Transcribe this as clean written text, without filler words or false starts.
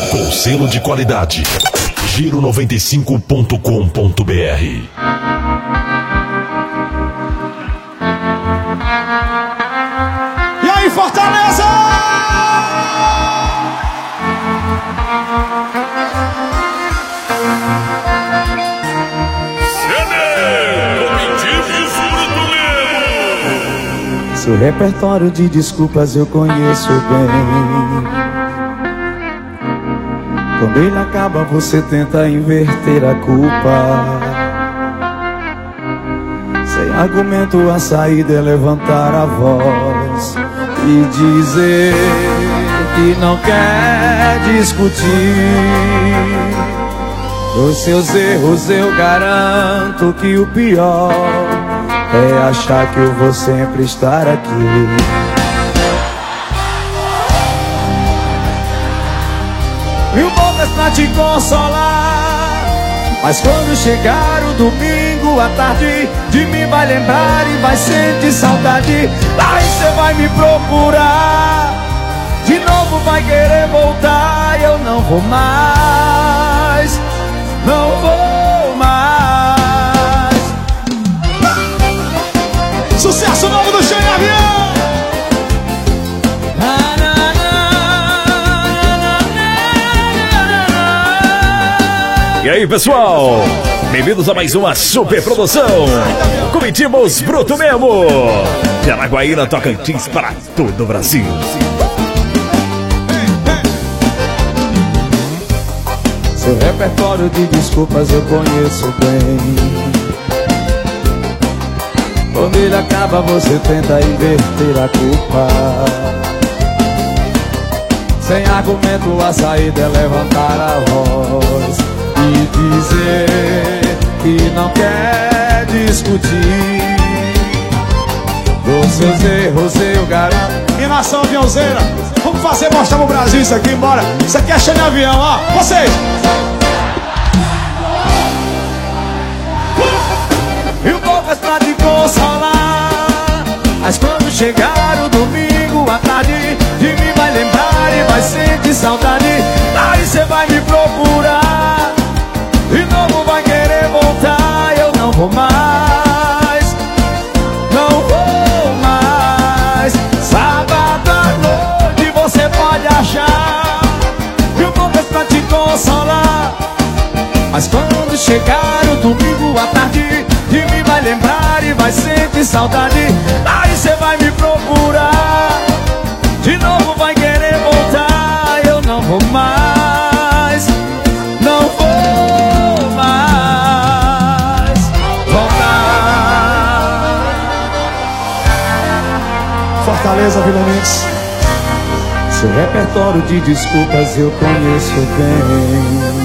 com selo de qualidade. Giro95.com.br. E aí, Fortaleza! Seu repertório de desculpas eu conheço bem. Quando ele acaba, você tenta inverter a culpa. Sem argumento, a saída é levantar a voz e dizer que não quer discutir. Dos seus erros eu garanto que o pior é achar que eu vou sempre estar aqui. Mil bocas pra te consolar, mas quando chegar o domingo à tarde, de mim vai lembrar e vai sentir saudade. Aí cê vai me procurar, de novo vai querer voltar. E eu não vou mais, não vou mais. Sucesso novo do Xande Avião! E aí, pessoal, bem-vindos a mais uma super produção Comitimos Bruto Mesmo, de Araguaína, Tocantins, para todo o Brasil. Seu repertório de desculpas eu conheço bem. Quando ele acaba, você tenta inverter a culpa. Sem argumento, a saída é levantar a voz e dizer que não quer discutir. Dos seus erros eu garanto. E nação aviãozeira, vamos fazer, mostrar pro Brasil isso aqui, bora. Isso aqui é Xande Avião, ó, vocês. Mil bocas pra te consolar, mas quando chegar o domingo à tarde, de mim vai lembrar e vai sentir saudade. Aí cê vai me procurar, de novo vai querer voltar. Eu não vou mais, não vou mais. Sábado à noite você pode achar mil bocas pra te consolar, mas quando chegar o domingo à tarde, de mim vai lembrar e vai sentir saudade. Aí cê vai me procurar, de novo vai querer voltar. Eu não vou mais, não vou mais voltar. Fortaleza, Vila Mix. Seu repertório de desculpas eu conheço bem.